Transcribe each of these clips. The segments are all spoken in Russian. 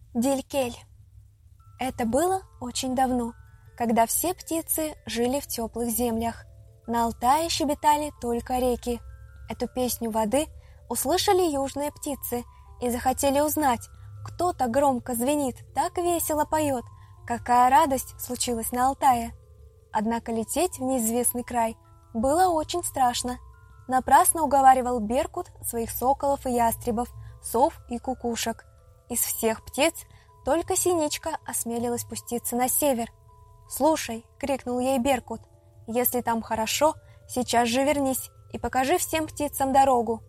Дилькель. Это было очень давно, когда все птицы жили в теплых землях. На Алтае щебетали только реки. Эту песню воды услышали южные птицы и захотели узнать, кто так громко звенит, так весело поет, какая радость случилась на Алтае. Однако лететь в неизвестный край было очень страшно. Напрасно уговаривал Беркут своих соколов и ястребов, сов и кукушек. Из всех птиц только Синичка осмелилась спуститься на север. «Слушай», — крикнул ей Беркут, — «если там хорошо, сейчас же вернись и покажи всем птицам дорогу».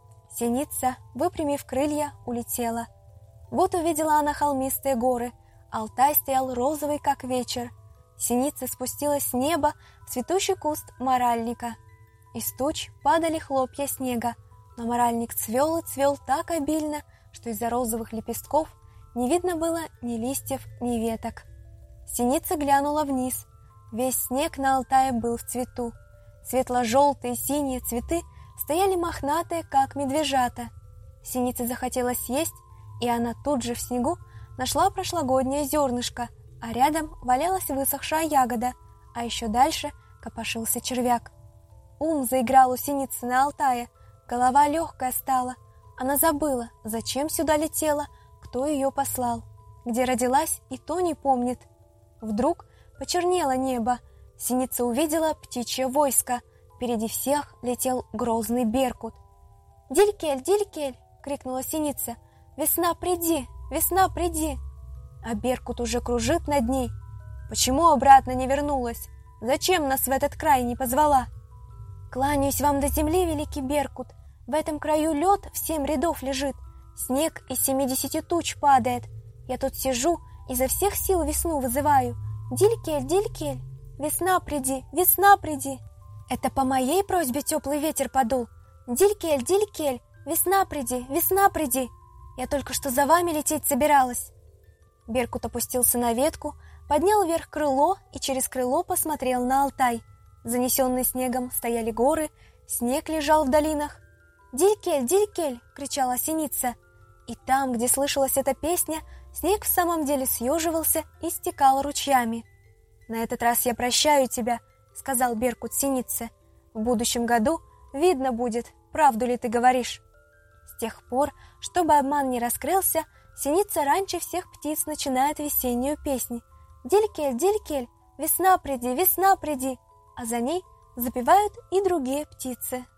Синица, выпрямив крылья, улетела. Вот увидела она холмистые горы, Алтай стоял розовый, как вечер. Синица спустилась с неба в цветущий куст моральника. Из туч падали хлопья снега, но моральник цвел и цвел так обильно, что из-за розовых лепестков не видно было ни листьев, ни веток. Синица глянула вниз. Весь снег на Алтае был в цвету. Светло-желтые синие цветы стояли мохнатые, как медвежата. Синице захотелось есть, и она тут же в снегу нашла прошлогоднее зернышко, а рядом валялась высохшая ягода, а еще дальше копошился червяк. Ум заиграл у синицы на Алтае, голова легкая стала. Она забыла, зачем сюда летела, кто ее послал. Где родилась, и то не помнит. Вдруг почернело небо. Синица увидела птичье войско. Впереди всех летел грозный Беркут. «Дилькель, Дилькель!» — крикнула синица. «Весна, приди! Весна, приди!» А Беркут уже кружит над ней. «Почему обратно не вернулась? Зачем нас в этот край не позвала?» «Кланяюсь вам до земли, великий Беркут. В этом краю лед в 7 рядов лежит, снег из 70 туч падает. Я тут сижу, изо всех сил весну вызываю. Дилькель, Дилькель, весна приди, весна приди. Это по моей просьбе теплый ветер подул. Дилькель, Дилькель, весна приди, весна приди. Я только что за вами лететь собиралась». Беркут опустился на ветку, поднял вверх крыло и через крыло посмотрел на Алтай. Занесенные снегом стояли горы, снег лежал в долинах. «Дилькель, Дилькель!» — кричала синица. И там, где слышалась эта песня, снег в самом деле съеживался и стекал ручьями. «На этот раз я прощаю тебя», — сказал Беркут синице. «В будущем году видно будет, правду ли ты говоришь». С тех пор, чтобы обман не раскрылся, синица раньше всех птиц начинает весеннюю песнь. «Дилькель, Дилькель, весна приди, а за ней запевают и другие птицы.